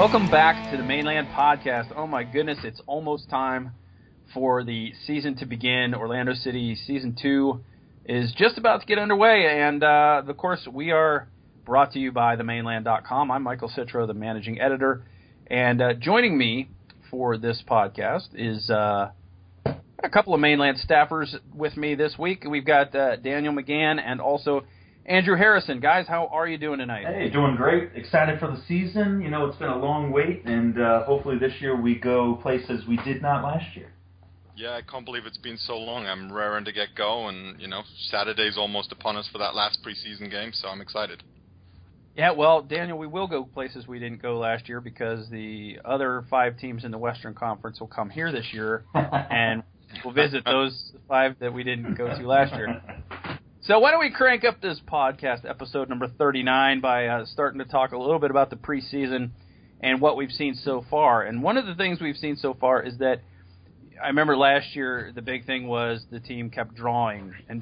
Welcome back to the Mainland Podcast. Oh my goodness, it's almost time for the season to begin. Orlando City Season 2 is just about to get underway, and of course we are brought to you by themainland.com. I'm Michael Citro, the managing editor, and joining me for this podcast is a couple of Mainland staffers with me this week. We've got Daniel McGann and also Andrew Harrison. Guys, how are you doing tonight? Hey, doing great. Excited for the season. You know, it's been a long wait, and hopefully this year we go places we did not last year. Yeah, I can't believe it's been so long. I'm raring to get going, and, Saturday's almost upon us for that last preseason game, so I'm excited. Yeah, well, Daniel, we will go places we didn't go last year because the other 5 teams in the Western Conference will come here this year, and we'll visit those 5 that we didn't go to last year. So why don't we crank up this podcast, episode number 39, by starting to talk a little bit about the preseason and what we've seen so far. And one of the things we've seen so far is that I remember last year the big thing was the team kept drawing in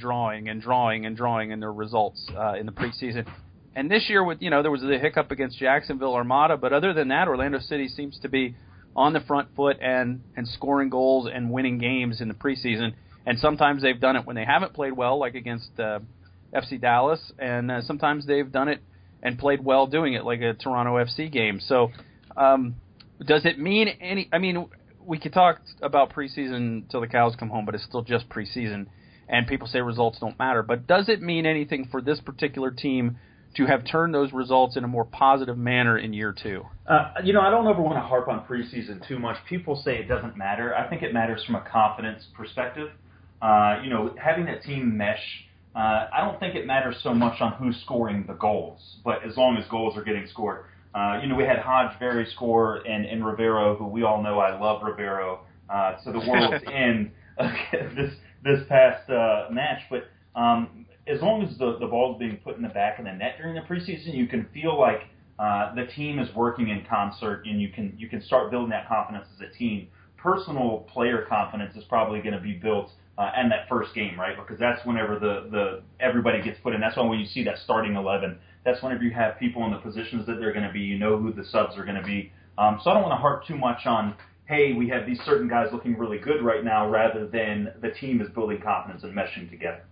their results in the preseason. And this year, there was the hiccup against Jacksonville Armada, but other than that, Orlando City seems to be on the front foot and scoring goals and winning games in the preseason. And sometimes they've done it when they haven't played well, like against FC Dallas, and sometimes they've done it and played well doing it, like a Toronto FC game. So does it mean any – I mean, we could talk about preseason till the cows come home, but it's still just preseason, and people say results don't matter. But does it mean anything for this particular team to have turned those results in a more positive manner in year 2? I don't ever want to harp on preseason too much. People say it doesn't matter. I think it matters from a confidence perspective. Having that team mesh, I don't think it matters so much on who's scoring the goals, but as long as goals are getting scored. We had Hodge-Berry score and Rivero, who we all know I love Rivero, to the world's end this past match. But as long as the ball's being put in the back of the net during the preseason, you can feel like the team is working in concert, and you can start building that confidence as a team. Personal player confidence is probably going to be built in that first game, right? Because that's whenever the everybody gets put in. That's when you see that starting 11. That's whenever you have people in the positions that they're going to be. You know who the subs are going to be. So I don't want to harp too much on, hey, we have these certain guys looking really good right now, rather than the team is building confidence and meshing together.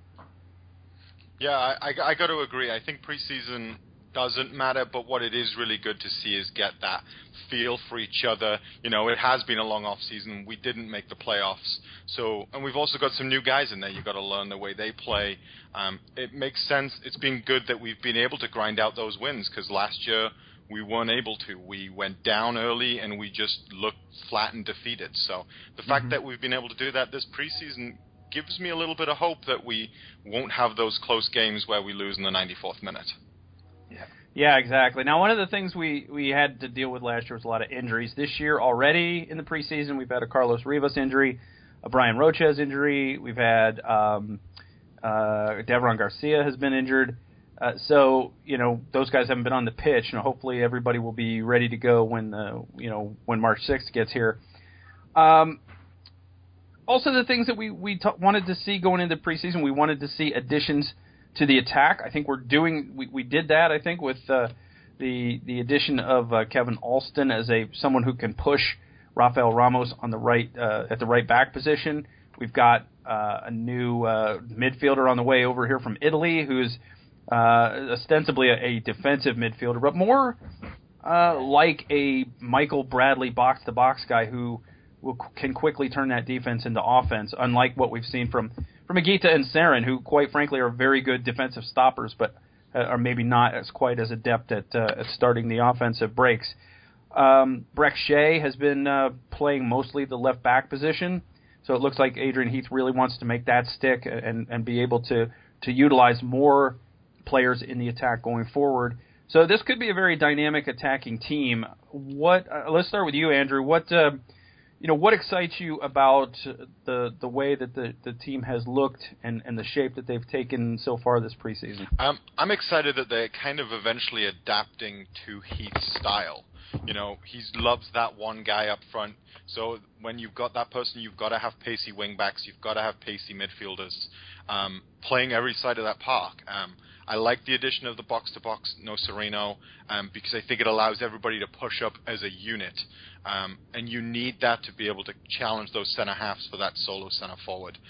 Yeah, I got to agree. I think preseason doesn't matter, but what it is really good to see is get that feel for each other. It has been a long off season. We didn't make the playoffs, and we've also got some new guys in there. You've got to learn the way they play. It makes sense. It's been good that we've been able to grind out those wins, because last year we weren't able to. We went down early and we just looked flat and defeated. So the fact that we've been able to do that this preseason gives me a little bit of hope that we won't have those close games where we lose in the 94th minute. Yeah, exactly. Now, one of the things we had to deal with last year was a lot of injuries. This year already in the preseason, we've had a Carlos Rivas injury, a Brian Roches injury. We've had Devron Garcia has been injured. So, those guys haven't been on the pitch. Hopefully everybody will be ready to go when March 6th gets here. Also, the things that we wanted to see going into preseason, we wanted to see additions to the attack. I think we did that, I think, with the addition of Kevin Alston as someone who can push Rafael Ramos on the right at the right back position. We've got a new midfielder on the way over here from Italy, who's ostensibly a defensive midfielder, but more like a Michael Bradley box-to-box guy who can quickly turn that defense into offense, unlike what we've seen from Higuita and Sarin, who, quite frankly, are very good defensive stoppers, but are maybe not quite as adept at starting the offensive breaks. Breck Shea has been playing mostly the left back position, so it looks like Adrian Heath really wants to make that stick and be able to utilize more players in the attack going forward. So this could be a very dynamic attacking team. Let's start with you, Andrew. What excites you about the way that the team has looked and the shape that they've taken so far this preseason? I'm excited that they're kind of eventually adapting to Heath's style. He loves that one guy up front. So when you've got that person, you've got to have pacey wingbacks. You've got to have pacey midfielders playing every side of that park. I like the addition of the box-to-box Nocerino because I think it allows everybody to push up as a unit. And you need that to be able to challenge those center halves for that solo center forward.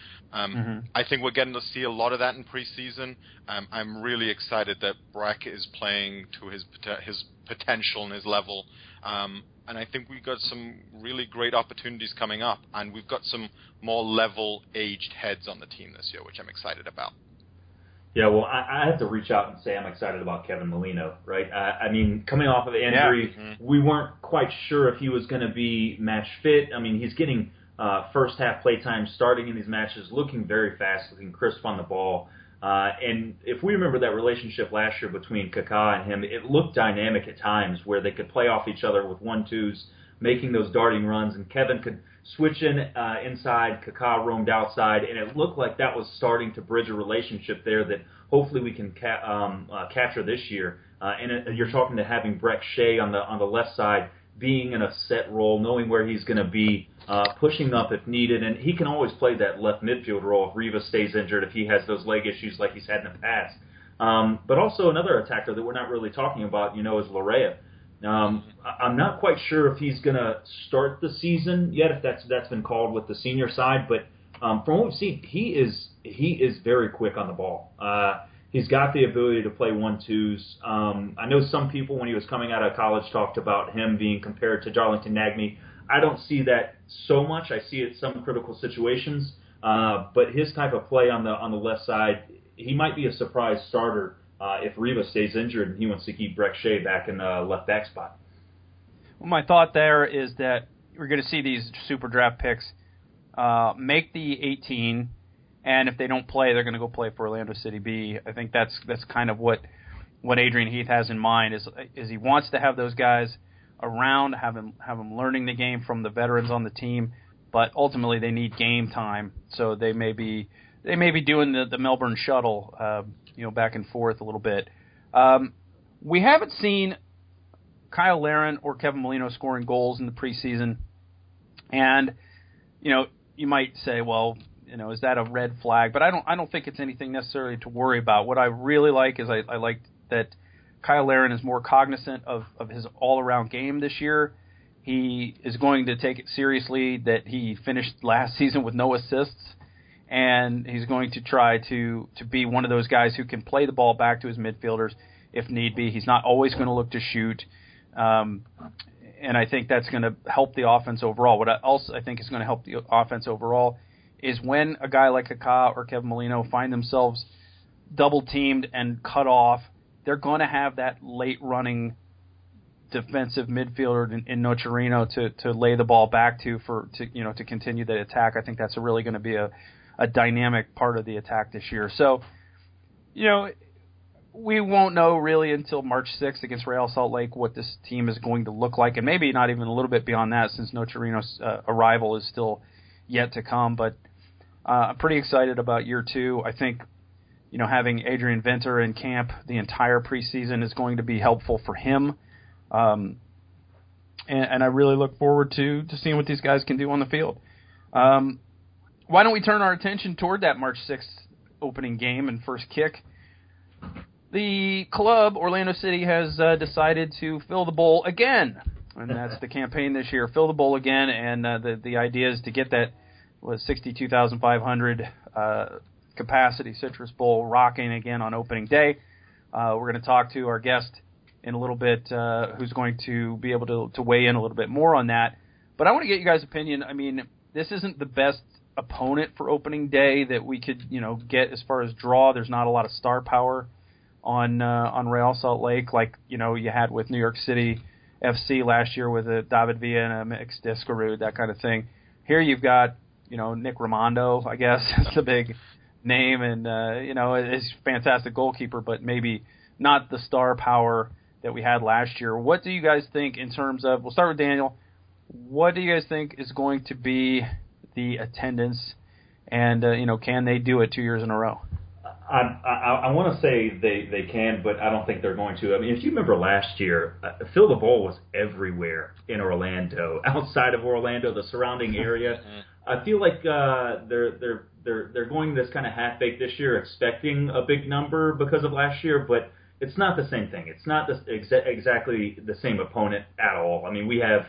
I think we're getting to see a lot of that in preseason. I'm really excited that Breck is playing to his potential and his level. And I think we've got some really great opportunities coming up. And we've got some more level-aged heads on the team this year, which I'm excited about. Yeah, well, I have to reach out and say I'm excited about Kevin Molino, right? I mean, coming off of the injury, we weren't quite sure if he was going to be match fit. I mean, he's getting first half play time starting in these matches, looking very fast, looking crisp on the ball. And if we remember that relationship last year between Kaká and him, it looked dynamic at times where they could play off each other with 1-2s, making those darting runs, and Kevin could switch in inside, Kaká roamed outside, and it looked like that was starting to bridge a relationship there that hopefully we can capture this year. And you're talking to having Breck Shea on the left side, being in a set role, knowing where he's going to be, pushing up if needed, and he can always play that left midfield role if Rivas stays injured, if he has those leg issues like he's had in the past. But also another attacker that we're not really talking about, is Larrea. I'm not quite sure if he's going to start the season yet, if that's been called with the senior side, but from what we've seen, he is very quick on the ball. He's got the ability to play 1-2s. I know some people, when he was coming out of college, talked about him being compared to Darlington Nagbe. I don't see that so much. I see it in some critical situations, but his type of play on the left side, he might be a surprise starter if Rivas stays injured and he wants to keep Breck Shea back in the left back spot. Well, my thought there is that we're going to see these super draft picks make the 18, and if they don't play, they're going to go play for Orlando City B. I think that's kind of what Adrian Heath has in mind is he wants to have those guys around, have them learning the game from the veterans on the team, but ultimately they need game time, so they may be doing the Melbourne shuttle, back and forth a little bit. We haven't seen Kyle Larin or Kevin Molino scoring goals in the preseason, and you might say, well, is that a red flag? But I don't think it's anything necessarily to worry about. What I really like is I like that Kyle Larin is more cognizant of his all-around game this year. He is going to take it seriously that he finished last season with no assists, and he's going to try to be one of those guys who can play the ball back to his midfielders if need be. He's not always going to look to shoot, and I think that's going to help the offense overall. What I think is going to help the offense overall is when a guy like Kaká or Kevin Molino find themselves double-teamed and cut off, they're going to have that late-running defensive midfielder in Nocerino to lay the ball back to continue the attack. I think that's really going to be a dynamic part of the attack this year. So, we won't know really until March 6th against Real Salt Lake what this team is going to look like, and maybe not even a little bit beyond that since Nocerino's arrival is still yet to come. But I'm pretty excited about year two. I think having Adrian Venter in camp the entire preseason is going to be helpful for him. And I really look forward to seeing what these guys can do on the field. Why don't we turn our attention toward that March 6th opening game and first kick? The club, Orlando City, has decided to fill the bowl again. And that's the campaign this year, fill the bowl again. And the idea is to get that 62,500 capacity Citrus Bowl rocking again on opening day. We're going to talk to our guest in a little bit who's going to be able to weigh in a little bit more on that. But I want to get you guys' opinion. I mean, this isn't the best opponent for opening day that we could get as far as draw. There's not a lot of star power on Real Salt Lake like you had with New York City FC last year with a David Villa and a Mix Discarud, that kind of thing. Here you've got Nick Raimondo, I guess is the big name, and is a fantastic goalkeeper, but maybe not the star power that we had last year. What do you guys think in terms of? We'll start with Daniel. What do you guys think is going to be the attendance, and can they do it 2 years in a row? I want to say they can, but I don't think they're going to. I mean, if you remember last year, Fill the Bowl was everywhere in Orlando, outside of Orlando, the surrounding area. I feel like they're they're going this kind of half-baked this year, expecting a big number because of last year, but it's not the same thing. It's not exactly the same opponent at all. I mean, we have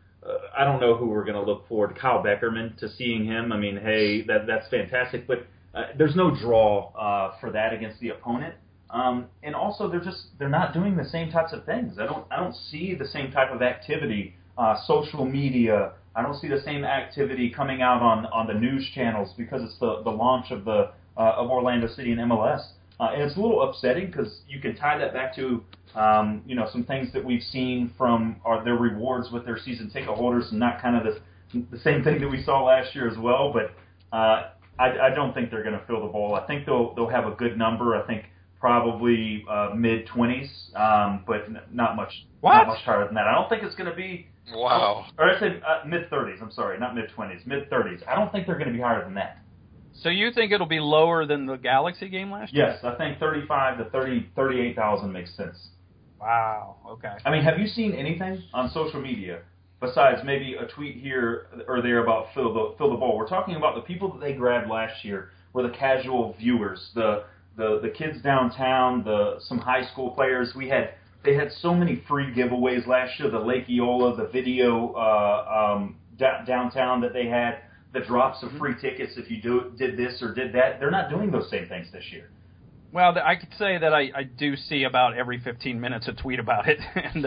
I don't know who we're going to look forward to. Kyle Beckerman, to seeing him. I mean, hey, that's fantastic, but there's no draw for that against the opponent. And also, they're not doing the same types of things. I don't see the same type of activity, social media. I don't see the same activity coming out on the news channels because it's the launch of of Orlando City and MLS. And it's a little upsetting because you can tie that back to some things that we've seen from their rewards with their season ticket holders, and not kind of the same thing that we saw last year as well. But I don't think they're going to fill the bowl. I think they'll have a good number. I think probably mid-20s, but not much higher than that. I don't think it's going to be. Wow. Or I said mid-30s. I'm sorry, not mid-20s, mid-30s. I don't think they're going to be higher than that. So you think it'll be lower than the Galaxy game last year? Yes, I think 35 to 38,000 makes sense. Wow. Okay. I mean, have you seen anything on social media besides maybe a tweet here or there about fill the bowl? We're talking about the people that they grabbed last year were the casual viewers, the kids downtown, some high school players. They had so many free giveaways last year. The Lake Eola, the video downtown that they had, the drops of free tickets if you did this or did that. They're not doing those same things this year. Well, I could say that I do see about every 15 minutes a tweet about it, and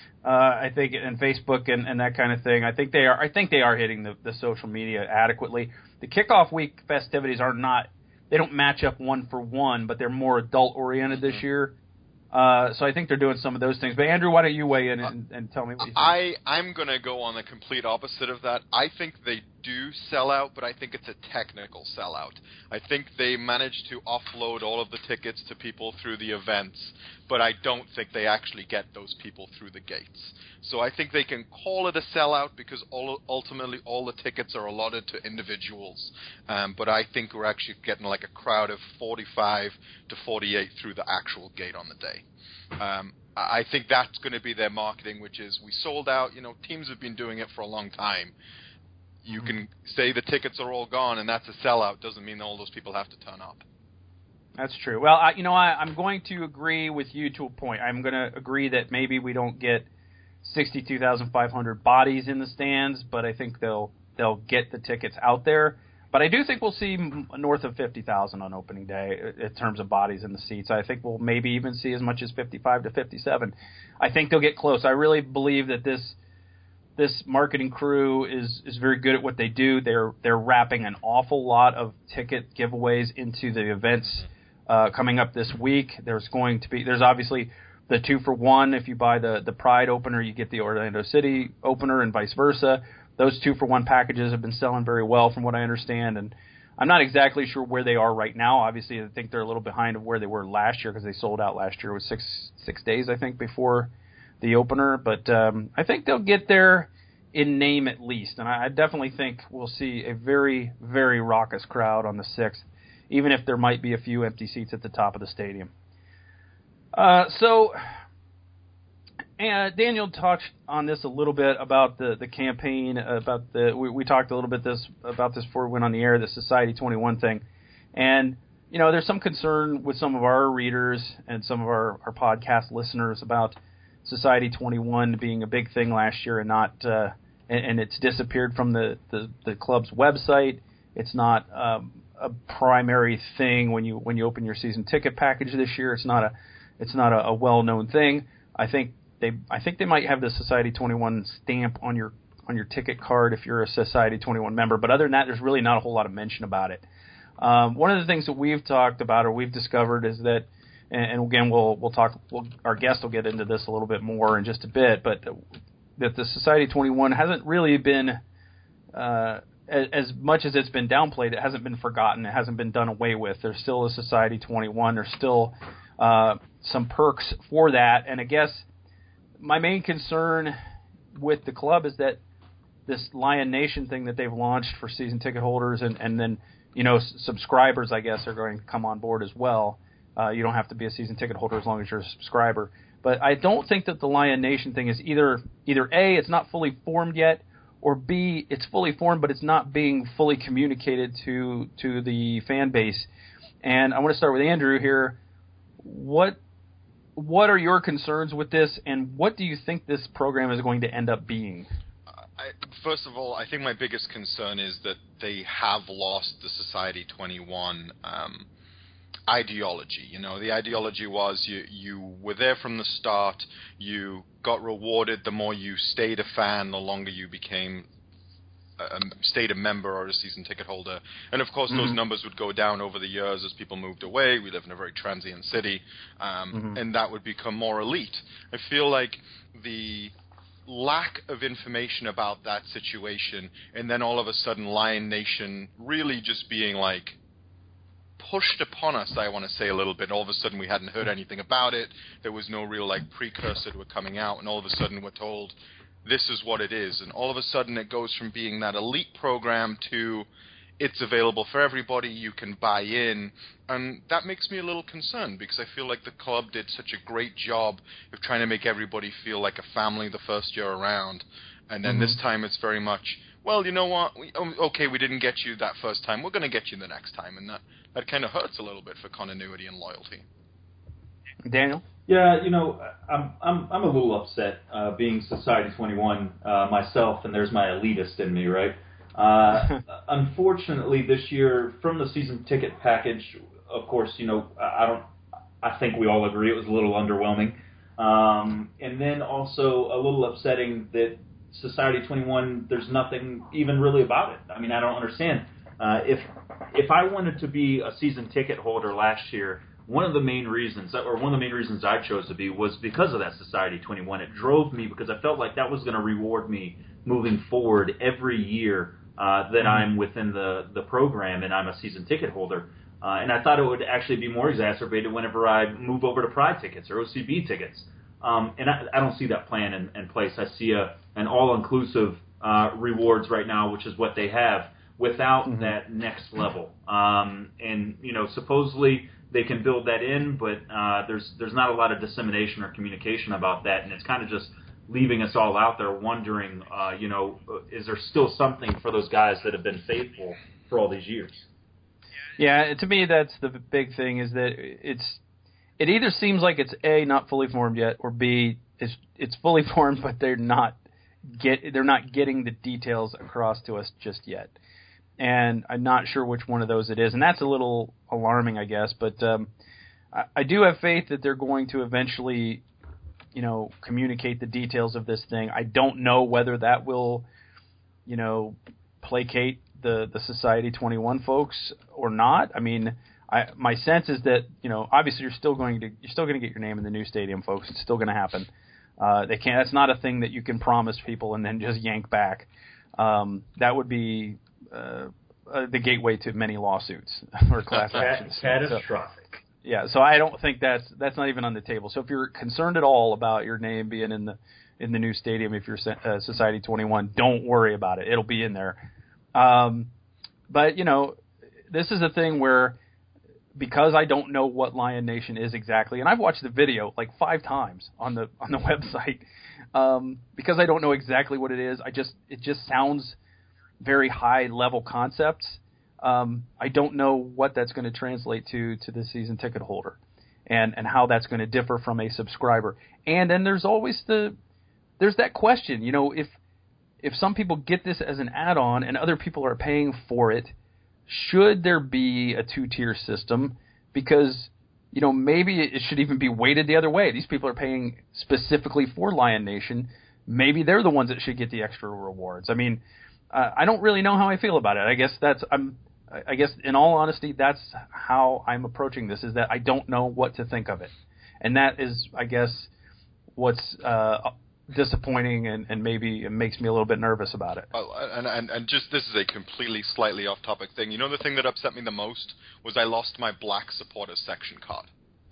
I think in Facebook and that kind of thing. I think they are hitting the social media adequately. The kickoff week festivities they don't match up one for one, but they're more adult oriented this year. So I think they're doing some of those things. But Andrew, why don't you weigh in and tell me what you think? I'm going to go on the complete opposite of that. I think they do sell out, but I think it's a technical sellout. I think they managed to offload all of the tickets to people through the events, but I don't think they actually get those people through the gates. So I think they can call it a sellout because ultimately all the tickets are allotted to individuals. But I think we're actually getting like a crowd of 45 to 48 through the actual gate on the day. I think that's going to be their marketing, which is we sold out. Teams have been doing it for a long time. You can say the tickets are all gone and that's a sellout. Doesn't mean all those people have to turn up. That's true. Well, I'm going to agree with you to a point. I'm going to agree that maybe we don't get 62,500 bodies in the stands, but I think they'll get the tickets out there. But I do think we'll see north of 50,000 on opening day in terms of bodies in the seats. I think we'll maybe even see as much as 55 to 57. I think they'll get close. I really believe that this marketing crew is very good at what they do. They're wrapping an awful lot of ticket giveaways into the events coming up this week. There's obviously the 2-for-1. If you buy the Pride opener, you get the Orlando City opener and vice versa. Those 2-for-1 packages have been selling very well from what I understand, and I'm not exactly sure where they are right now. Obviously, I think they're a little behind of where they were last year because they sold out last year. It was six days, I think, before the opener. But I think they'll get there in name at least, and I definitely think we'll see a very, very raucous crowd on the 6th, even if there might be a few empty seats at the top of the stadium. And Daniel touched on this a little bit about the campaign, we talked a little bit about this before we went on the air, the Society 21 thing. And, there's some concern with some of our readers and some of our podcast listeners about Society 21 being a big thing last year and not, and it's disappeared from the club's website. It's not a primary thing when you open your season ticket package this year. It's not a well-known thing. I think they might have the Society 21 stamp on your ticket card if you're a Society 21 member. But other than that, there's really not a whole lot of mention about it. One of the things that we've talked about or we've discovered is that, and again, our guest will get into this a little bit more in just a bit, but that the Society 21 hasn't really been, as much as it's been downplayed, it hasn't been forgotten. It hasn't been done away with. There's still a Society 21. There's still some perks for that. And I guess my main concern with the club is that this Lion Nation thing that they've launched for season ticket holders and then, subscribers, I guess, are going to come on board as well. You don't have to be a season ticket holder as long as you're a subscriber. But I don't think that the Lion Nation thing is either A, it's not fully formed yet, or B, it's fully formed, but it's not being fully communicated to the fan base. And I want to start with Andrew here. What are your concerns with this, and what do you think this program is going to end up being? First of all, I think my biggest concern is that they have lost the Society 21 ideology. You know, the ideology was you were there from the start, you got rewarded the more you stayed a fan, the longer you became stayed a member or a season ticket holder. And of course, those numbers would go down over the years as people moved away. We live in a very transient city, and that would become more elite. I feel like the lack of information about that situation, and then all of a sudden Lion Nation really just being like pushed upon us, I want to say a little bit. All of a sudden we hadn't heard anything about it. There was no real like precursor to it coming out, and all of a sudden we're told this is what it is. And all of a sudden it goes from being that elite program to it's available for everybody, you can buy in. And that makes me a little concerned because I feel like the club did such a great job of trying to make everybody feel like a family the first year around. And then this time it's very much, well, you know what, okay, we didn't get you that first time, we're going to get you the next time. And that kind of hurts a little bit for continuity and loyalty. Daniel? Yeah, you know, I'm a little upset being Society 21 myself, and there's my elitist in me, right? Unfortunately, this year, from the season ticket package, of course, you know, I think we all agree it was a little underwhelming. And then also a little upsetting that Society 21, there's nothing even really about it. I mean, I don't understand. If I wanted to be a season ticket holder last year, one of the main reasons I chose to be was because of that Society 21. It drove me because I felt like that was going to reward me moving forward every year that I'm within the program and I'm a season ticket holder. And I thought it would actually be more exacerbated whenever I move over to Pride tickets or OCB tickets. And I don't see that plan in place. I see an all-inclusive rewards right now, which is what they have, without that next level. And, you know, supposedly they can build that in, but there's not a lot of dissemination or communication about that, and it's kind of just leaving us all out there wondering, you know, is there still something for those guys that have been faithful for all these years? Yeah, to me that's the big thing is that it either seems like it's A, not fully formed yet, or B, it's fully formed but they're not getting the details across to us just yet. And I'm not sure which one of those it is, and that's a little alarming, I guess. But I do have faith that they're going to eventually, you know, communicate the details of this thing. I don't know whether that will, you know, placate the Society 21 folks or not. I mean, my sense is that, you know, obviously you're still going to get your name in the new stadium, folks. It's still going to happen. They can't. That's not a thing that you can promise people and then just yank back. That would be the gateway to many lawsuits or class actions. Catastrophic. So I don't think that's not even on the table. So if you're concerned at all about your name being in the new stadium, if you're Society 21, don't worry about it. It'll be in there. But you know, this is a thing where because I don't know what Lion Nation is exactly, and I've watched the video like 5 times on the website, because I don't know exactly what it is. It just sounds very high level concepts. I don't know what that's going to translate to the season ticket holder and how that's going to differ from a subscriber. And then there's always there's that question, you know, if some people get this as an add-on and other people are paying for it, should there be a 2-tier system? Because, you know, maybe it should even be weighted the other way. These people are paying specifically for Lion Nation. Maybe they're the ones that should get the extra rewards. I mean, I don't really know how I feel about it. I guess in all honesty, that's how I'm approaching this, is that I don't know what to think of it. And that is, I guess, what's disappointing and maybe it makes me a little bit nervous about it. Oh, and just this is a completely slightly off-topic thing. You know, the thing that upset me the most was I lost my black supporters section card.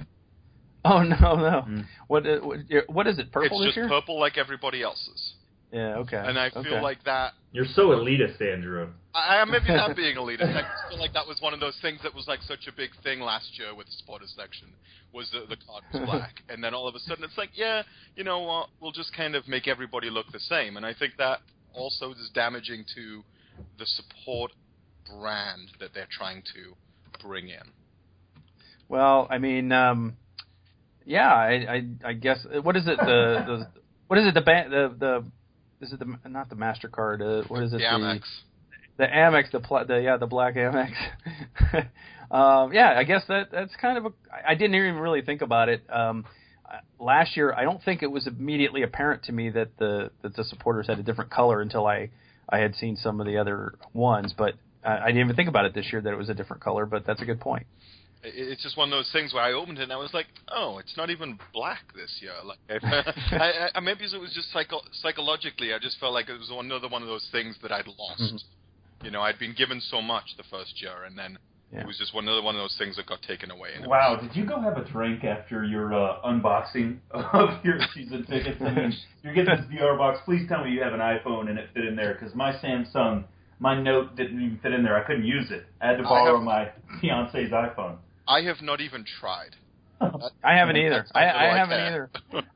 Oh, no. What is it, purple this year? It's just purple like everybody else's. Yeah, okay. And I feel like that... You're so elitist, Andrew. I am maybe not being elitist. I just feel like that was one of those things that was like such a big thing last year with the supporters section, was the card was black. And then all of a sudden it's like, yeah, you know what, we'll just kind of make everybody look the same. And I think that also as damaging to the support brand that they're trying to bring in? Well, I mean, yeah, I guess what is it what is it is it not the MasterCard? What is it? The Amex. The Amex, the black Amex. Yeah, I guess that's kind of I didn't even really think about it. Last year, I don't think it was immediately apparent to me that the supporters had a different color until I had seen some of the other ones. But I didn't even think about it this year that it was a different color. But that's a good point. It's just one of those things where I opened it and I was like, oh, it's not even black this year. Like, maybe it was just psychologically. I just felt like it was another one of those things that I'd lost. Mm-hmm. You know, I'd been given so much the first year, and then it was just another one of those things that got taken away. Wow, did you go have a drink after your unboxing of your season tickets? I mean, you're getting this VR box. Please tell me you have an iPhone and it fit in there, because my Samsung, my Note didn't even fit in there. I couldn't use it. I had to borrow my fiance's iPhone. I have not even tried. I haven't either. I haven't either.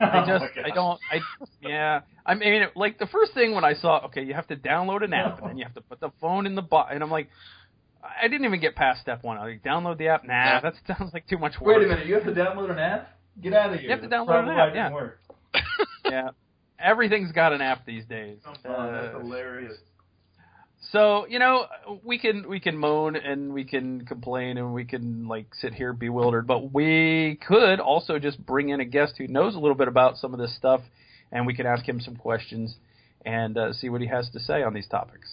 I mean, like, the first thing when I saw, okay, you have to download an app, and then you have to put the phone in the box, and I'm like, I didn't even get past step one. I was like, download the app? Nah, that sounds like too much work. Wait a minute, you have to download an app? Get out of here. You have to download an app, yeah. Yeah. Everything's got an app these days. That's hilarious. So, you know, we can moan and we can complain and we can, like, sit here bewildered, but we could also just bring in a guest who knows a little bit about some of this stuff, and we can ask him some questions and see what he has to say on these topics.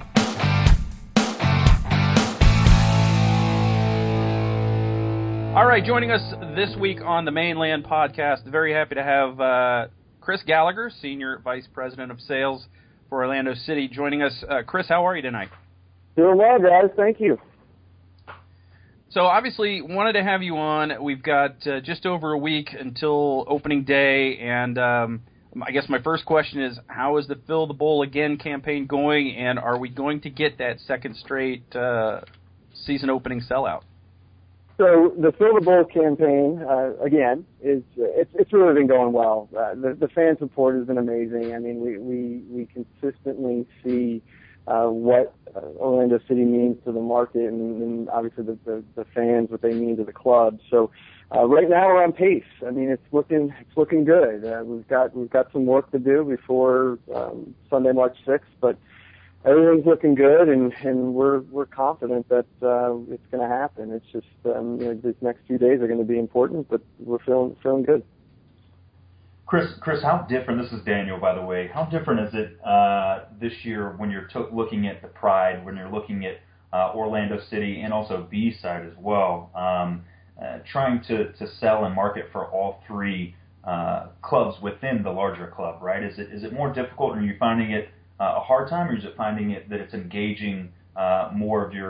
All right, joining us this week on the Mainland Podcast, very happy to have Chris Gallagher, Senior Vice President of Sales for Orlando City, joining us. Chris, how are you tonight? Doing well, guys. Thank you. So obviously wanted to have you on. We've got just over a week until opening day, and I guess my first question is, how is the Fill the Bowl Again campaign going, and are we going to get that second straight season opening sellout? So the Fill the Bowl campaign, again, it's really been going well. The fan support has been amazing. I mean, we consistently see what Orlando City means to the market, and obviously the fans, what they mean to the club. So right now we're on pace. I mean, it's looking good. We've got some work to do before Sunday, March 6th, but everything's looking good, and we're confident that it's going to happen. It's just these next few days are going to be important, but we're feeling good. Chris, how different? This is Daniel, by the way. How different is it this year when you're looking at the Pride, when you're looking at Orlando City, and also B-side as well, trying to sell and market for all three clubs within the larger club, right? Is it more difficult, or are you finding it a hard time, or is it finding it that it's engaging more of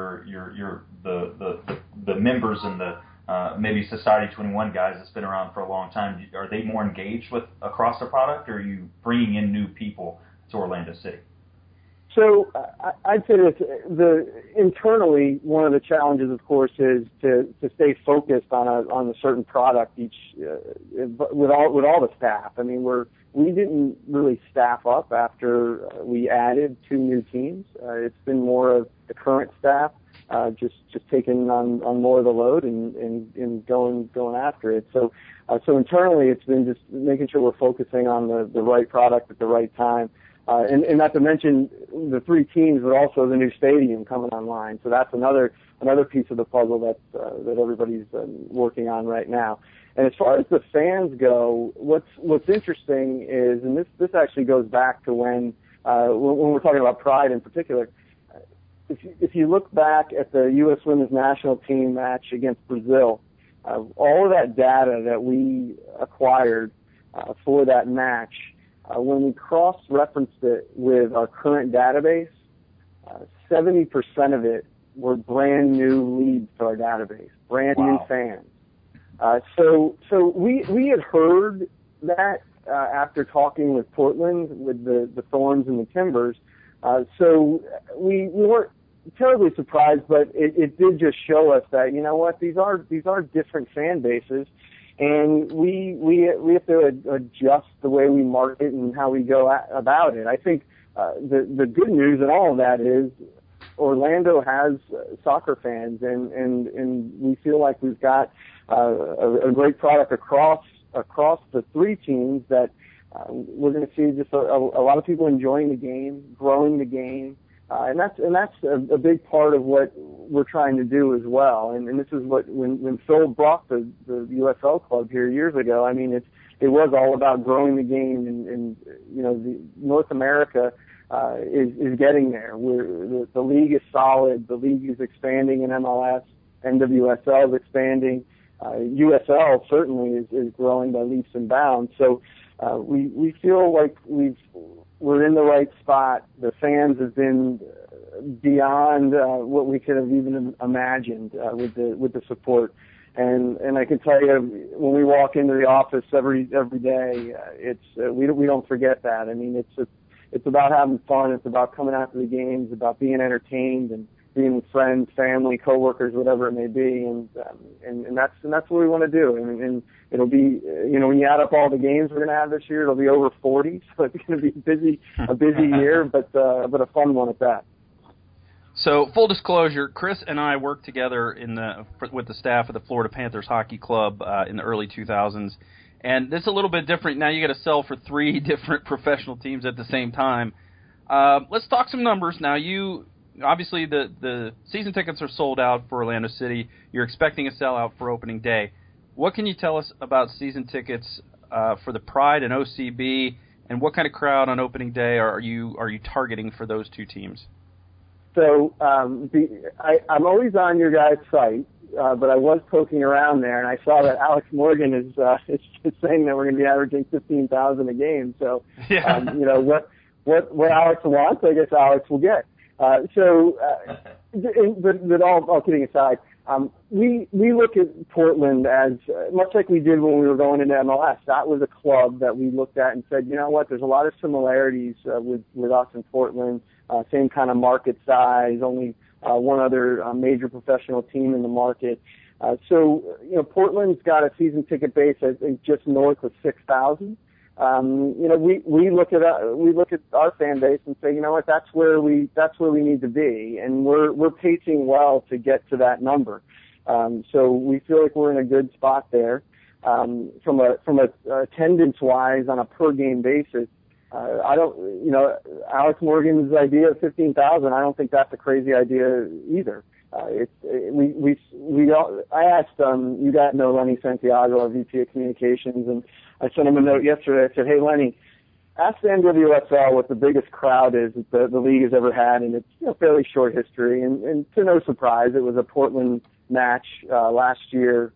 the members and the maybe Society 21 guys that's been around for a long time? Are they more engaged with across the product, or are you bringing in new people to Orlando City? So I'd say that internally, one of the challenges, of course, is to stay focused on a certain product with all the staff. I mean, we didn't really staff up after we added 2 new teams. It's been more of the current staff just taking on more of the load and going after it. So internally, it's been just making sure we're focusing on the right product at the right time. And not to mention the 3 teams, but also the new stadium coming online. So that's another piece of the puzzle that everybody's working on right now. And as far as the fans go, what's interesting is, and this actually goes back to when we're talking about Pride in particular. If you look back at the U.S. Women's National Team match against Brazil, all of that data that we acquired for that match, when we cross-referenced it with our current database, 70% of it were brand new leads to our database, brand new fans. So we had heard that after talking with Portland, with the Thorns and the Timbers. So we weren't terribly surprised, but it did just show us that, you know what, these are different fan bases. And we have to adjust the way we market and how we go about it. I think the good news in all of that is Orlando has soccer fans, and we feel like we've got a great product across the three teams that we're going to see just a lot of people enjoying the game, growing the game, and that's a big part of what we're trying to do as well. And this is what when Phil brought the USL club here years ago. I mean, it was all about growing the game, and the North America is getting there. The league is solid. The league is expanding in MLS. NWSL is expanding. USL certainly is growing by leaps and bounds. So we feel like we're in the right spot. The fans have been beyond what we could have even imagined with the support. And I can tell you, when we walk into the office every day, we don't forget that. I mean, it's about having fun. It's about coming out to the games, about being entertained and being with friends, family, coworkers, whatever it may be. And that's what we want to do. And it'll be, when you add up all the games we're going to have this year, it'll be over 40. So it's going to be a busy year, but a fun one at that. So, full disclosure, Chris and I worked together with the staff of the Florida Panthers Hockey Club in the early 2000s, and this is a little bit different. Now you got to sell for 3 different professional teams at the same time. Let's talk some numbers. Now, obviously the season tickets are sold out for Orlando City. You're expecting a sellout for opening day. What can you tell us about season tickets for the Pride and OCB, and what kind of crowd on opening day are you targeting for those two teams? So I'm always on your guys' site, but I was poking around there, and I saw that Alex Morgan is saying that we're going to be averaging 15,000 a game. So, yeah. What Alex wants, I guess Alex will get. But all kidding aside, we look at Portland as much like we did when we were going into MLS. That was a club that we looked at and said, you know what, there's a lot of similarities with us in Portland. Same kind of market size, only one other major professional team in the market. So Portland's got a season ticket base, I think, just north of 6,000. We look at our fan base and say, you know what, that's where we need to be, and we're pacing well to get to that number. So we feel like we're in a good spot there. From attendance wise on a per game basis, Alex Morgan's idea of 15,000, I don't think that's a crazy idea either. I asked, you guys know Lenny Santiago, our VP of Communications, and I sent him a note yesterday. I said, hey, Lenny, ask the NWSL what the biggest crowd is that the league has ever had, and it's fairly short history. And to no surprise, it was a Portland match last year,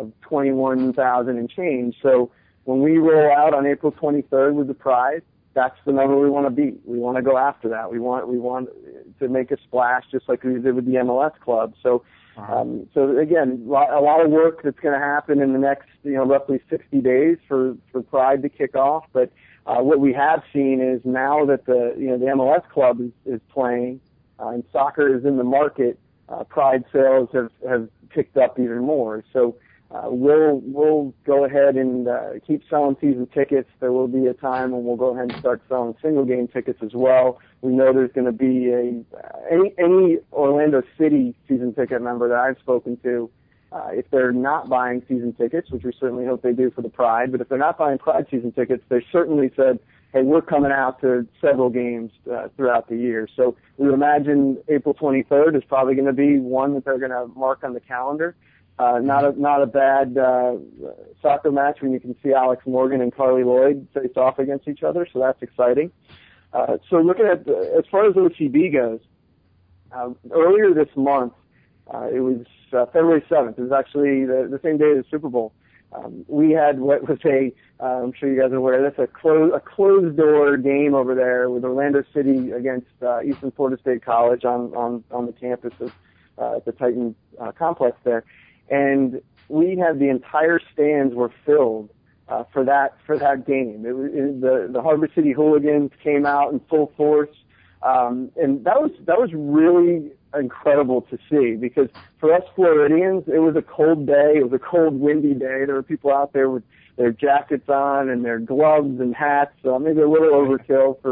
21,000 and change. So when we roll out on April 23rd with the Pride, that's the number we want to beat. We want to go after that. We want to make a splash just like we did with the MLS club. So, so again, a lot of work that's going to happen in the next, roughly 60 days for Pride to kick off. But what we have seen is now that the MLS club is playing and soccer is in the market, Pride sales have picked up even more. So we'll go ahead and keep selling season tickets. There will be a time when we'll go ahead and start selling single game tickets as well. We know there's going to be any Orlando City season ticket member that I've spoken to, if they're not buying season tickets, which we certainly hope they do for the Pride, but if they're not buying Pride season tickets, they certainly said, hey, we're coming out to several games throughout the year. So we would imagine April 23rd is probably going to be one that they're going to mark on the calendar. Not a bad soccer match when you can see Alex Morgan and Carly Lloyd face off against each other, so that's exciting. So looking at, as far as OCB goes, earlier this month, it was February 7th. It was actually the same day as the Super Bowl. We had what was I'm sure you guys are aware of this, a closed-door game over there with Orlando City against Eastern Florida State College on the campus of the Titan complex there. And we had the entire stands were filled for that game. The Harbor City Hooligans came out in full force, and that was really incredible to see, because for us Floridians, it was a cold day. It was a cold, windy day. There were people out there with their jackets on and their gloves and hats. Maybe a little overkill for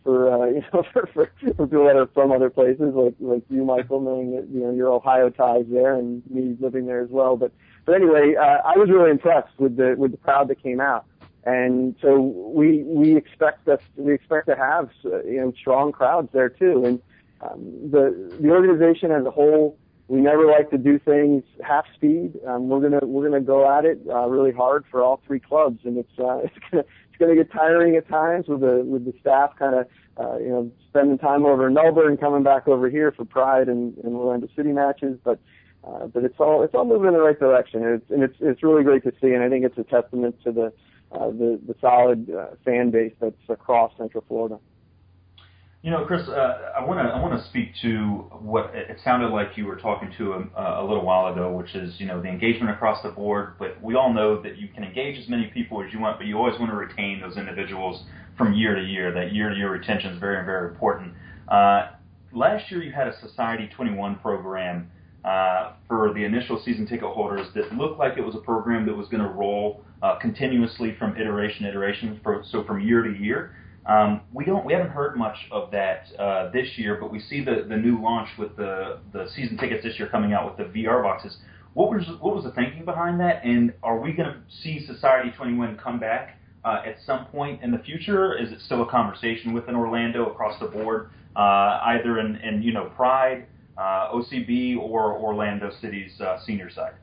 for people that are from other places like you, Michael, knowing that your Ohio ties there and me living there as well. But anyway, I was really impressed with the crowd that came out, and so we expect to have strong crowds there too. And the organization as a whole, we never like to do things half speed. We're gonna go at it really hard for all three clubs, and it's gonna get tiring at times with the staff kind of spending time over in Melbourne and coming back over here for Pride and Orlando City matches, but it's all moving in the right direction. It's really great to see, and I think it's a testament to the solid fan base that's across Central Florida. Chris, I want to speak to what it sounded like you were talking to a little while ago, which is the engagement across the board. But we all know that you can engage as many people as you want, but you always want to retain those individuals from year to year. That year-to-year retention is very, very important. Last year you had a Society 21 program for the initial season ticket holders that looked like it was a program that was going to roll continuously from iteration to iteration, so from year to year. We haven't heard much of that this year, but we see the new launch with the season tickets this year coming out with the VR boxes. What was the thinking behind that, and are we going to see Society 21 come back at some point in the future? Is it still a conversation within Orlando across the board, either in Pride, OCB, or Orlando City's senior side?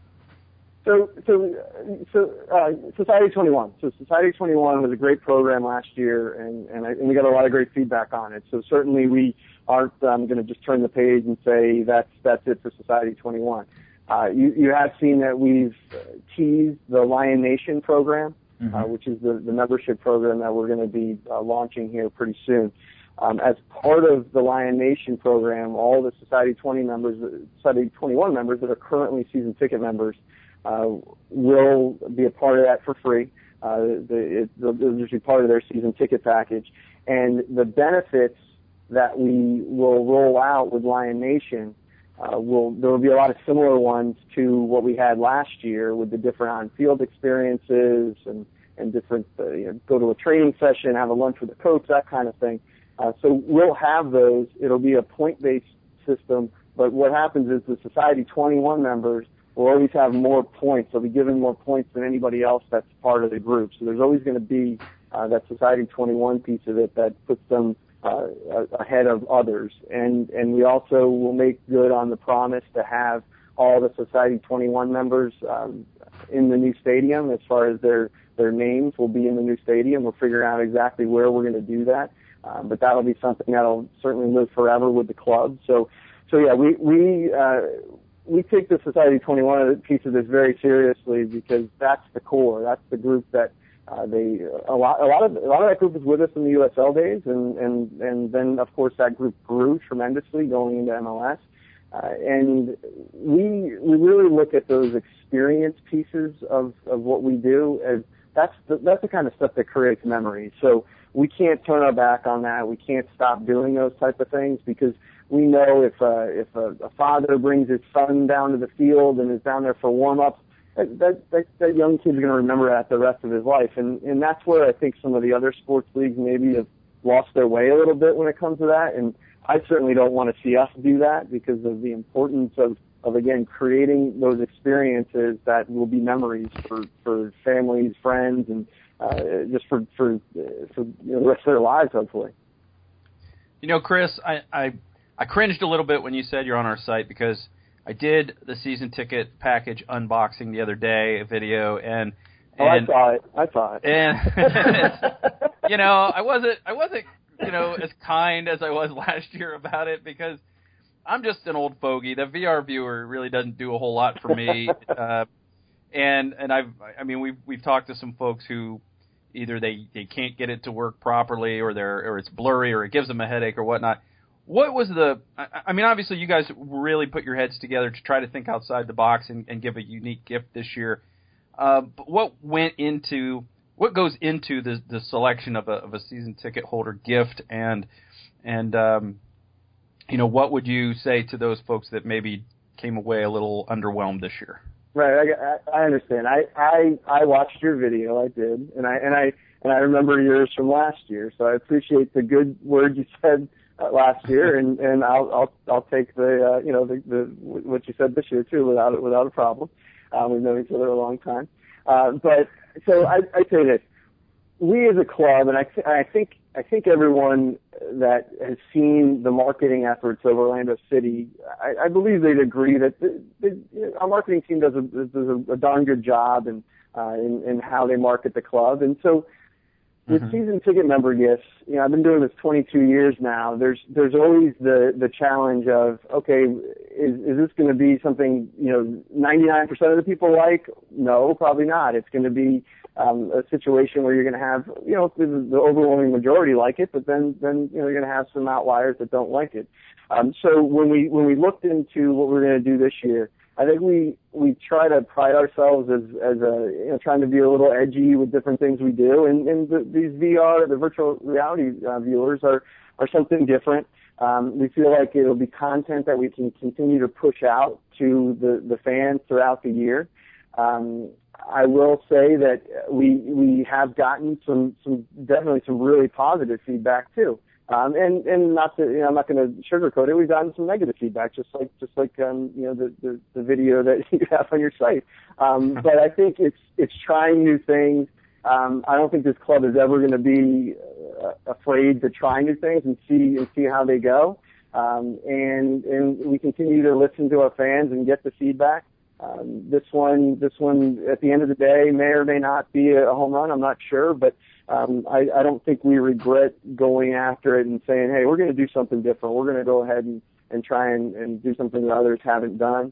So Society 21. So Society 21 was a great program last year, and we got a lot of great feedback on it. So certainly we aren't going to just turn the page and say that's it for Society 21. You have seen that we've teased the Lion Nation program, which is the membership program that we're going to be launching here pretty soon. As part of the Lion Nation program, all the Society 21 members that are currently season ticket members will be a part of that for free. They'll just be part of their season ticket package. And the benefits that we will roll out with Lion Nation, there will be a lot of similar ones to what we had last year with the different on-field experiences and different, go to a training session, have a lunch with a coach, that kind of thing. So we'll have those. It'll be a point-based system, but what happens is the Society 21 members will always have more points. They'll be given more points than anybody else that's part of the group. So there's always going to be that Society 21 piece of it that puts them ahead of others. And we also will make good on the promise to have all the Society 21 members in the new stadium. As far as their names will be in the new stadium, we're figuring out exactly where we're going to do that. But that'll be something that'll certainly live forever with the club. So yeah, we take the Society 21 piece of this very seriously because that's the core. That's the group that a lot of that group is with us in the USL days, and then of course that group grew tremendously going into MLS. And we really look at those experience pieces of what we do as that's the kind of stuff that creates memories. So we can't turn our back on that. We can't stop doing those type of things because we know if a father brings his son down to the field and is down there for warm-ups, that young kid's going to remember that the rest of his life. And that's where I think some of the other sports leagues maybe have lost their way a little bit when it comes to that. And I certainly don't want to see us do that because of the importance of again, creating those experiences that will be memories for families, friends, and just for the rest of their lives, hopefully. Chris, I cringed a little bit when you said you're on our site because I did the season ticket package unboxing the other day, a video, and I saw it. And I wasn't as kind as I was last year about it because I'm just an old fogey. The VR viewer really doesn't do a whole lot for me. And we've talked to some folks who either they can't get it to work properly or it's blurry or it gives them a headache or whatnot. What was obviously you guys really put your heads together to try to think outside the box and give a unique gift this year. But what goes into the selection of a season ticket holder gift and what would you say to those folks that maybe came away a little underwhelmed this year? Right, I understand. I watched your video, I did, and and I remember yours from last year. So I appreciate the good words you said last year, and I'll take the the what you said this year too without a problem. We've known each other a long time, but so I say this: we as a club, and I think everyone that has seen the marketing efforts of Orlando City, I believe they'd agree that our marketing team does a darn good job in how they market the club, and so. With season ticket member gifts, I've been doing this 22 years now. There's always the challenge of, okay, is this going to be something 99% of the people like? No, probably not. It's going to be a situation where you're going to have the overwhelming majority like it, but then you're going to have some outliers that don't like it. So when we looked into what we're going to do this year, I think we try to pride ourselves as trying to be a little edgy with different things we do, and these VR, the virtual reality viewers are something different. We feel like it'll be content that we can continue to push out to the fans throughout the year. I will say that we have gotten some definitely some really positive feedback too. And not to, I'm not going to sugarcoat it. We've gotten some negative feedback, just like the video that you have on your site. But I think it's trying new things. I don't think this club is ever going to be afraid to try new things and see how they go. And we continue to listen to our fans and get the feedback. This one at the end of the day may or may not be a home run. I'm not sure, but I don't think we regret going after it and saying, hey, we're going to do something different. We're going to go ahead and try and do something that others haven't done.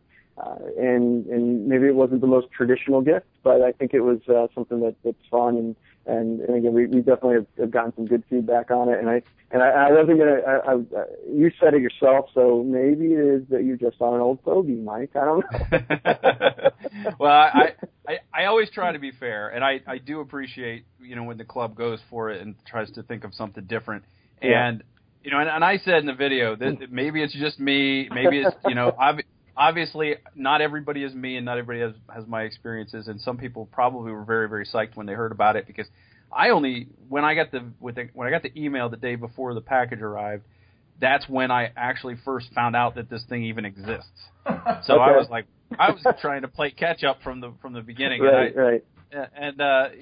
And maybe it wasn't the most traditional gift, but I think it was something that's fun. And again, we definitely have gotten some good feedback on it. And I wasn't going to, you said it yourself, so maybe it is that you're just on an old fogey, Mike. I don't know. Well, I always try to be fair, and I do appreciate, when the club goes for it and tries to think of something different. Yeah. And, and I said in the video that maybe it's just me, maybe it's, obviously not everybody is me and not everybody has my experiences, and some people probably were very, very psyched when they heard about it, because when I got the email the day before the package arrived, that's when I actually first found out that this thing even exists. So okay. I was trying to play catch up from the beginning. Right. And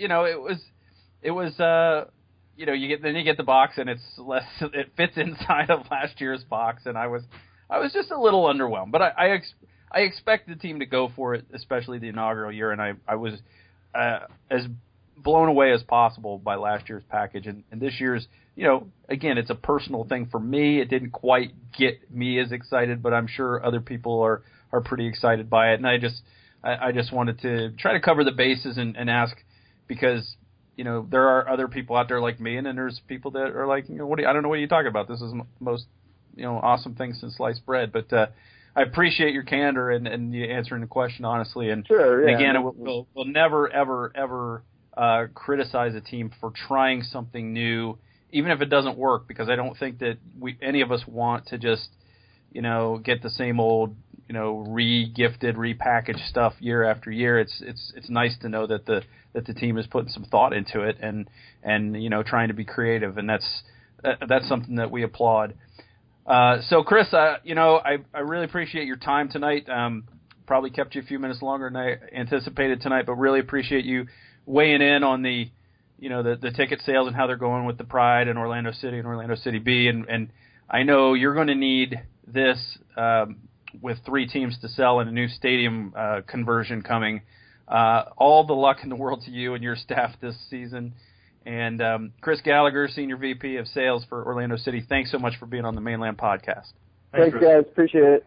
it was you get the box and it fits inside of last year's box, and I was just a little underwhelmed, but I expect the team to go for it, especially the inaugural year, and I was as blown away as possible by last year's package, and this year's, again, it's a personal thing for me. It didn't quite get me as excited, but I'm sure other people are pretty excited by it, and I just wanted to try to cover the bases and ask, because there are other people out there like me, and then there's people that are like, I don't know what you're talking about. This is the most awesome thing since sliced bread. But I appreciate your candor and you answering the question honestly. And, sure, yeah. And again, we'll never, ever, ever criticize a team for trying something new, even if it doesn't work, because I don't think that any of us want to just, get the same old, re-gifted, repackaged stuff year after year. It's nice to know that the team is putting some thought into it and trying to be creative, and that's something that we applaud. So Chris, I really appreciate your time tonight. Probably kept you a few minutes longer than I anticipated tonight, but really appreciate you weighing in on the ticket sales and how they're going with the Pride and Orlando City and Orlando City B. And I know you're going to need this with 3 teams to sell and a new stadium conversion coming. All the luck in the world to you and your staff this season. And Chris Gallagher, Senior VP of Sales for Orlando City, thanks so much for being on the Mainland Podcast. Thanks guys. Appreciate it.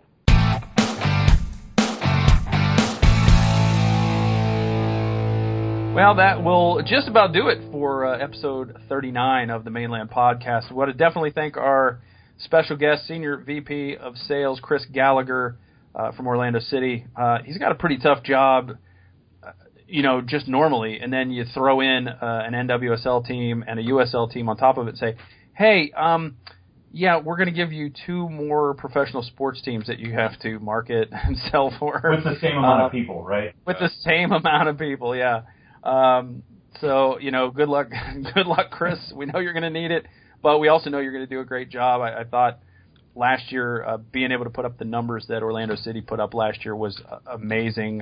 Well, that will just about do it for episode 39 of the Mainland Podcast. I want to definitely thank our special guest, Senior VP of Sales, Chris Gallagher from Orlando City. He's got a pretty tough job, just normally, and then you throw in an NWSL team and a USL team on top of it and say, hey, we're going to give you 2 more professional sports teams that you have to market and sell for. With the same amount of people, right? With the same amount of people, yeah. So, good luck, Chris. We know you're going to need it, but we also know you're going to do a great job. I thought last year being able to put up the numbers that Orlando City put up last year was amazing.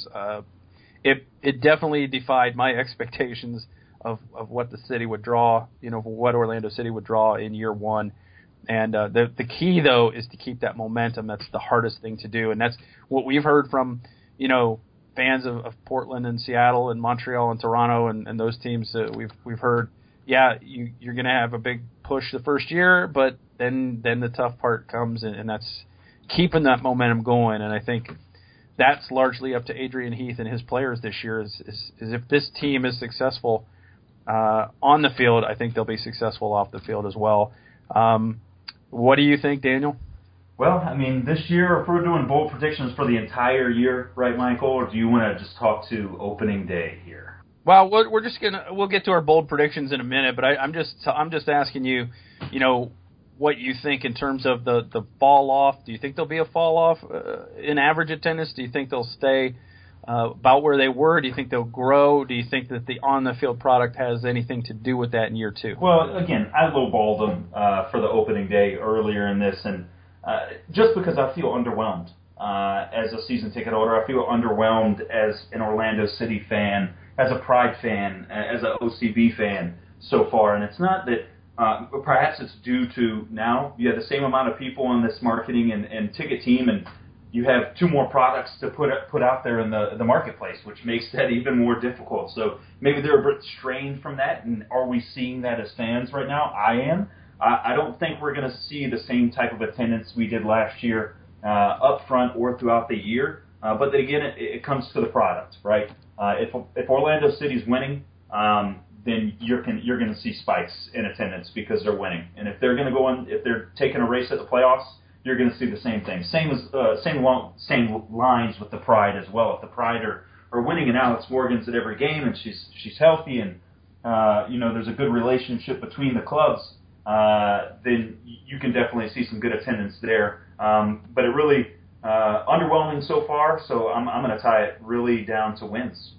It definitely defied my expectations of what the city would draw, what Orlando City would draw in year one. And the key, though, is to keep that momentum. That's the hardest thing to do, and that's what we've heard from, fans of Portland and Seattle and Montreal and Toronto and those teams. We've heard, you're going to have a big push the first year, but then the tough part comes, and that's keeping that momentum going. And I think that's largely up to Adrian Heath and his players this year. Is if this team is successful on the field, I think they'll be successful off the field as well. What do you think, Daniel? Well, this year, if we're doing bold predictions for the entire year, right, Michael, or do you want to just talk to opening day here? Well, we'll get to our bold predictions in a minute, but I'm just asking you, what you think in terms of the fall off. Do you think there'll be a fall off in average attendance? Do you think they'll stay about where they were? Do you think they'll grow? Do you think that the on-the-field product has anything to do with that in year two? Well, again, I lowballed them for the opening day earlier in this, and just because I feel underwhelmed as a season ticket holder. I feel underwhelmed as an Orlando City fan, as a Pride fan, as an OCB fan so far. And it's not that perhaps it's due to now you have the same amount of people on this marketing and ticket team, and you have two more products to put out there in the marketplace, which makes that even more difficult. So maybe they're a bit strained from that, and are we seeing that as fans right now? I am. I don't think we're going to see the same type of attendance we did last year up front or throughout the year. But then again, it comes to the product, right? If Orlando City's winning, then you're going to see spikes in attendance because they're winning. And if they're going to if they're taking a race at the playoffs, you're going to see the same thing. Same lines with the Pride as well. If the Pride are winning and Alex Morgan's at every game and she's healthy and there's a good relationship between the clubs, then you can definitely see some good attendance there. But it really underwhelming so far, so I'm going to tie it really down to wins.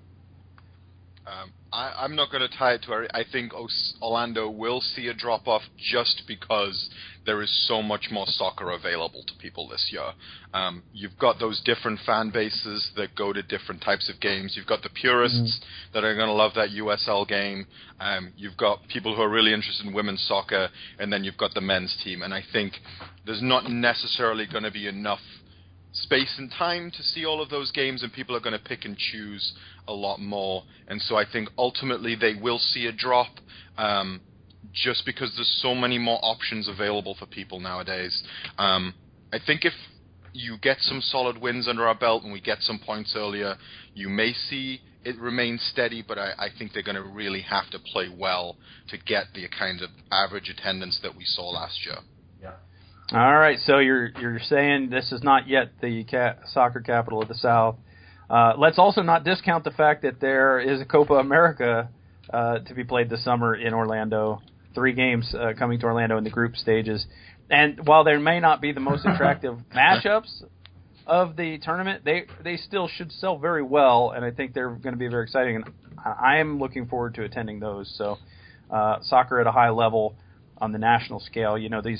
I'm not going to tie it to. I think Orlando will see a drop-off just because there is so much more soccer available to people this year. You've got those different fan bases that go to different types of games. You've got the purists that are going to love that USL game. You've got people who are really interested in women's soccer, and then you've got the men's team. And I think there's not necessarily going to be enough space and time to see all of those games, and people are going to pick and choose a lot more. And so I think ultimately they will see a drop just because there's so many more options available for people nowadays. I think if you get some solid wins under our belt and we get some points earlier, you may see it remain steady, but I think they're going to really have to play well to get the kind of average attendance that we saw last year. All right, so you're saying this is not yet the soccer capital of the South. Let's also not discount the fact that there is a Copa America to be played this summer in Orlando. 3 games coming to Orlando in the group stages. And while there may not be the most attractive matchups of the tournament, they still should sell very well, and I think they're going to be very exciting. And I am looking forward to attending those. So soccer at a high level on the national scale,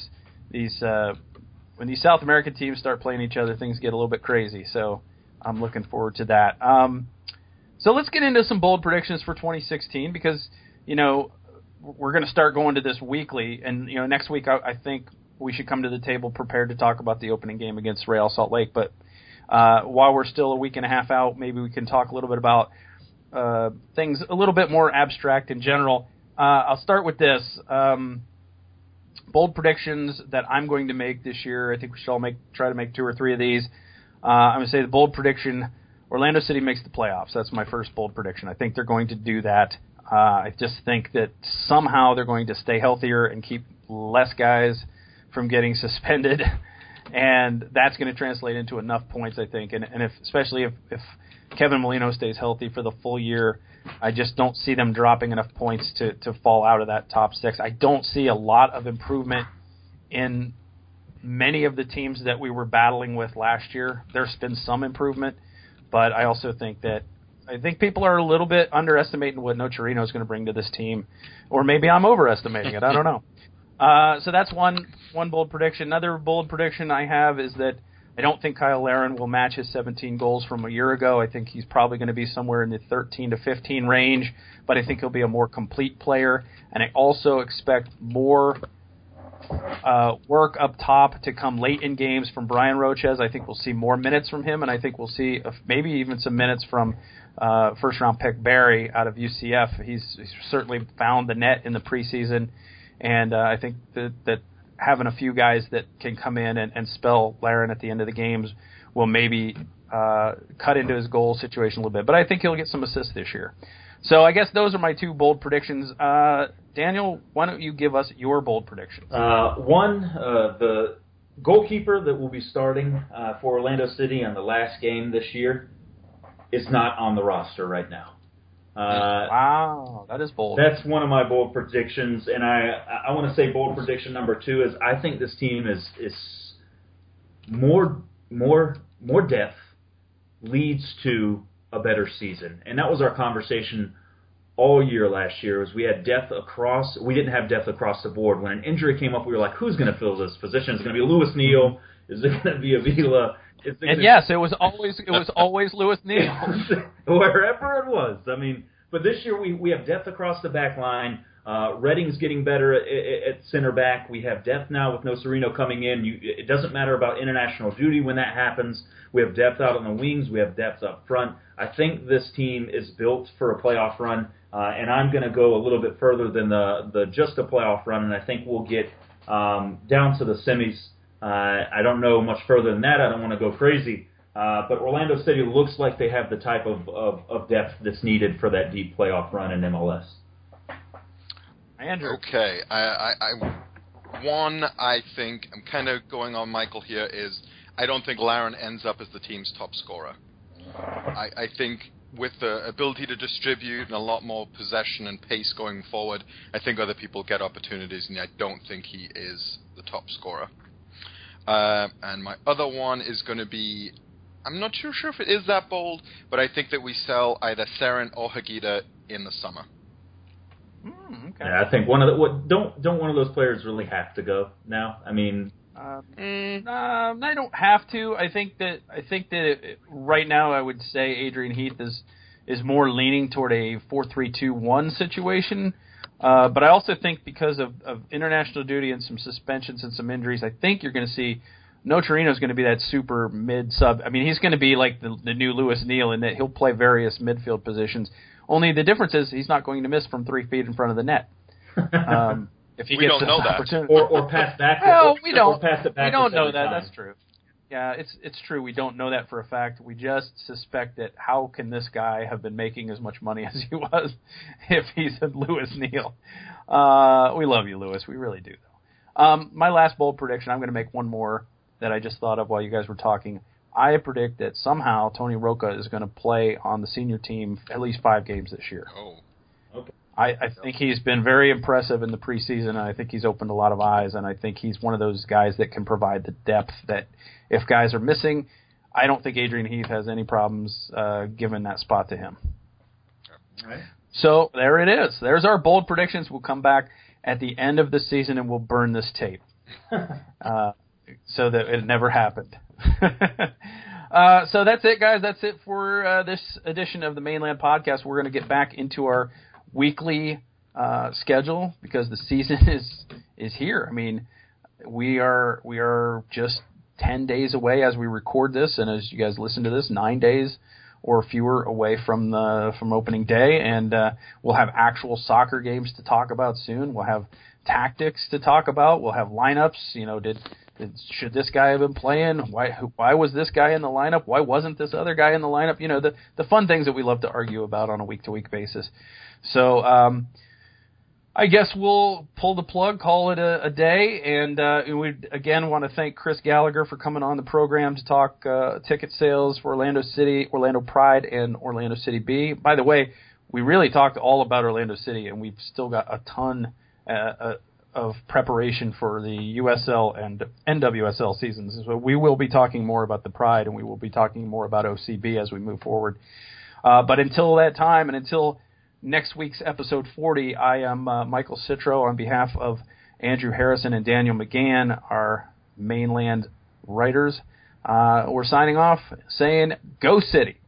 when these South American teams start playing each other, things get a little bit crazy. So I'm looking forward to that. So let's get into some bold predictions for 2016 because, we're going to start going to this weekly. And, next week I think we should come to the table prepared to talk about the opening game against Real Salt Lake. But while we're still a week and a half out, maybe we can talk a little bit about things a little bit more abstract in general. I'll start with this. Bold predictions that I'm going to make this year. I think we should all try to make 2 or 3 of these. I'm going to say the bold prediction, Orlando City makes the playoffs. That's my first bold prediction. I think they're going to do that. I just think that somehow they're going to stay healthier and keep less guys from getting suspended, and that's going to translate into enough points, I think. And especially if Kevin Molino stays healthy for the full year, I just don't see them dropping enough points to fall out of that top 6. I don't see a lot of improvement in many of the teams that we were battling with last year. There's been some improvement, but I also think that I think people are a little bit underestimating what Nocerino is going to bring to this team, or maybe I'm overestimating it. I don't know. So that's one bold prediction. Another bold prediction I have is that I don't think Kyle Larin will match his 17 goals from a year ago. I think he's probably going to be somewhere in the 13 to 15 range, but I think he'll be a more complete player. And I also expect more work up top to come late in games from Brian Rochez. I think we'll see more minutes from him, and I think we'll see maybe even some minutes from first-round pick Barry out of UCF. He's certainly found the net in the preseason, and I think that having a few guys that can come in and spell Larin at the end of the games will maybe cut into his goal situation a little bit. But I think he'll get some assists this year. So I guess those are my two bold predictions. Daniel, why don't you give us your bold predictions? One, the goalkeeper that will be starting for Orlando City on the last game this year is not on the roster right now. Wow, that is bold. That's one of my bold predictions, and I want to say bold prediction number 2 is I think this team is more depth leads to a better season, and that was our conversation all year last year. Was we had depth across, we didn't have depth across the board. When an injury came up, we were like, who's going to fill this position? Is it going to be Louis Neal? Is it going to be Avila? And yes, it was always Louis Neal. Wherever it was. I mean, but this year we have depth across the back line. Redding's getting better at center back. We have depth now with Nocerino coming in. It doesn't matter about international duty when that happens. We have depth out on the wings. We have depth up front. I think this team is built for a playoff run, and I'm going to go a little bit further than the just a playoff run, and I think we'll get down to the semis. I don't know much further than that. I don't want to go crazy. But Orlando City looks like they have the type of depth that's needed for that deep playoff run in MLS. Andrew. Okay. I think, I'm kind of going on Michael here, is I don't think Larin ends up as the team's top scorer. I think with the ability to distribute and a lot more possession and pace going forward, I think other people get opportunities, and I don't think he is the top scorer. And my other one is going to be, I'm not too sure if it is that bold, but I think that we sell either Seren or Higuita in the summer. Okay. Yeah, I think don't one of those players really have to go now? I mean, they don't have to. I think that right now I would say Adrian Heath is more leaning toward a 4-3-2-1 situation. But I also think because of international duty and some suspensions and some injuries, I think you're going to see Nocerino is going to be that super mid-sub. I mean, he's going to be like the new Louis Neal in that he'll play various midfield positions. Only the difference is he's not going to miss from 3 feet in front of the net. If he we gets don't know that. Or pass back. Well, we don't. Or pass it back. We don't know that. Time. That's true. Yeah, it's true. We don't know that for a fact. We just suspect that how can this guy have been making as much money as he was if he's a Louis Neal? We love you, Louis. We really do, though. My last bold prediction, I'm going to make one more that I just thought of while you guys were talking. I predict that somehow Tony Rocca is going to play on the senior team at least 5 games this year. Oh, okay. I think he's been very impressive in the preseason, and I think he's opened a lot of eyes, and I think he's one of those guys that can provide the depth that if guys are missing, I don't think Adrian Heath has any problems giving that spot to him. All right. So there it is. There's our bold predictions. We'll come back at the end of the season, and we'll burn this tape so that it never happened. So that's it, guys. That's it for this edition of the Mainland Podcast. We're going to get back into our weekly schedule because the season is here. I mean, we are just 10 days away as we record this, and as you guys listen to this, 9 days or fewer away from opening day, and we'll have actual soccer games to talk about soon. We'll have tactics to talk about. We'll have lineups. You know, should this guy have been playing? Why was this guy in the lineup? Why wasn't this other guy in the lineup? You know, the fun things that we love to argue about on a week-to-week basis. So I guess we'll pull the plug, call it a day, and we again want to thank Chris Gallagher for coming on the program to talk ticket sales for Orlando City, Orlando Pride, and Orlando City B. By the way, we really talked all about Orlando City, and we've still got a ton of preparation for the USL and NWSL seasons. So we will be talking more about the Pride, and we will be talking more about OCB as we move forward. But until that time, and until next week's episode 40, I am Michael Citro on behalf of Andrew Harrison and Daniel McGann, our mainland writers. We're signing off saying, Go City!